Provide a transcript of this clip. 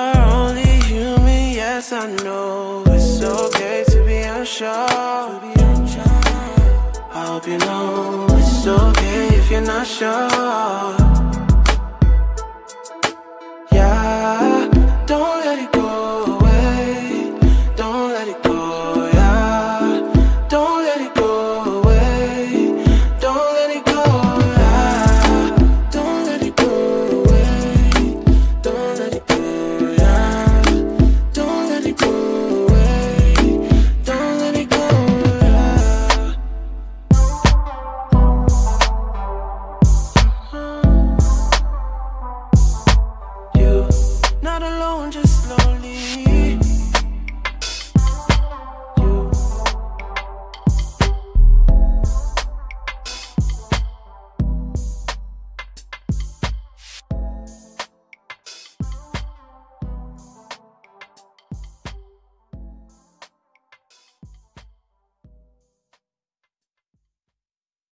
are only human, yes I know. It's okay to be unsure. I hope you know it's okay if you're not sure.